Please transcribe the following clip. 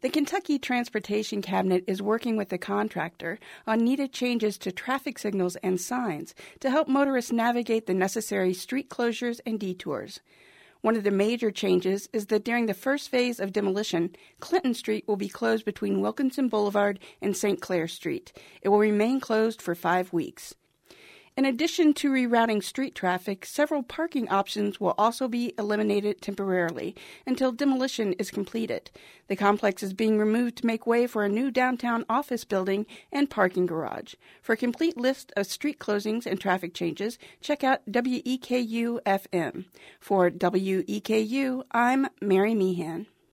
The Kentucky Transportation Cabinet is working with the contractor on needed changes to traffic signals and signs to help motorists navigate the necessary street closures and detours. One of the major changes is that during the first phase of demolition, Clinton Street will be closed between Wilkinson Boulevard and St. Clair Street. It will remain closed for 5 weeks. In addition to rerouting street traffic, several parking options will also be eliminated temporarily until demolition is completed. The complex is being removed to make way for a new downtown office building and parking garage. For a complete list of street closings and traffic changes, check out WEKU-FM. For WEKU, I'm Mary Meehan.